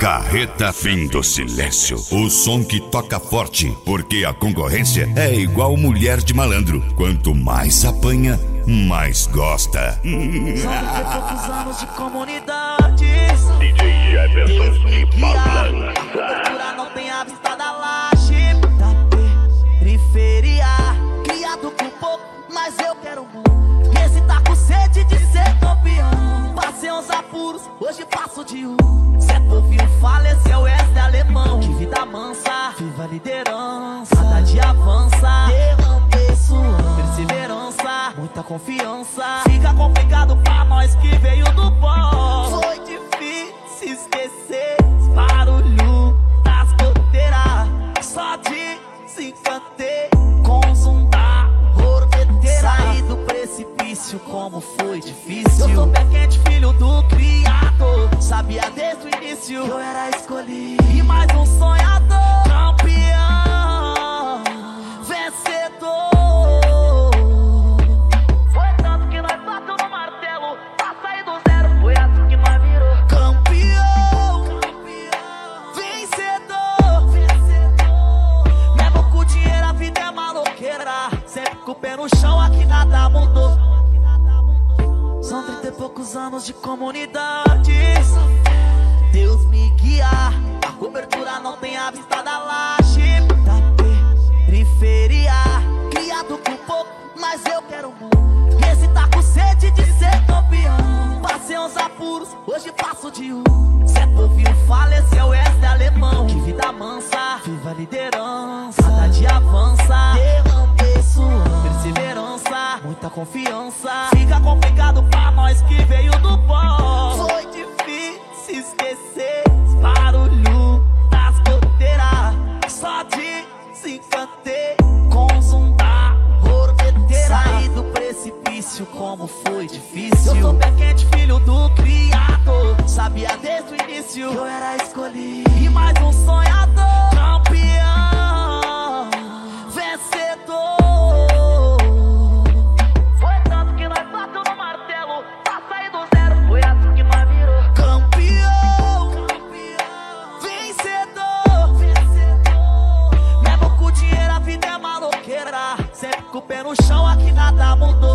Carreta Fim do Silêncio. O som que toca forte, porque a concorrência é igual mulher de malandro. Quanto mais apanha, mais gosta. São poucos anos de comunidade. DJ Everton de Malandra. Cobertura não tem a vista da laje. Da periferia, criado com pouco, mas eu quero muito. Esse tá com sede de ser campeão. Passei uns apuros, hoje passo de um. Cê ouviu, faleceu, esse é alemão. Que vida mansa, viva a liderança. Cada dia avança, derramei sua perseverança, muita confiança. Fica complicado pra nós que veio do pó. Foi difícil esquecer os barulhos das goteiras. Só desencantei com o zoom da orbeteira. Saí do precipício, como foi difícil. Eu sou pé quente, filho do criador. Sabia desde o início que eu era escolhido. E mais um sonhador, campeão, vencedor. Foi tanto que nós bateu no martelo pra sair do zero. Foi assim que nós virou campeão, vencedor. Mesmo com dinheiro a vida é maloqueira. Sempre com o pé no chão, aqui nada mudou. São 30 e poucos anos de comunidade. Deus me guia, a cobertura não tem a vista da laje. Da periferia, criado com pouco, mas eu quero muito. Esse tá com sede de ser campeão. Passei uns apuros, hoje passo de um. Cê ouviu, faleceu, esse é alemão. Que vida mansa, viva a liderança. Cada dia avança, derramei sua perseverança, muita confiança. Fica complicado pra nós que veio do pó. Foi difícil esquecer os barulhos das goteiras. Só desencantei com o zoom da orbeteira. Saí do precipício, como foi difícil. Eu sou pé quente, filho do criador. Sabia desde o início que eu era escolhido. E mais um sonhador, campeão, vencedor. Foi tanto que nós bateu no martelo pra sair do zero. Foi assim que nós virou campeão, vencedor. Mesmo com dinheiro a vida é maloqueira. Sempre com o pé no chão, aqui nada mudou.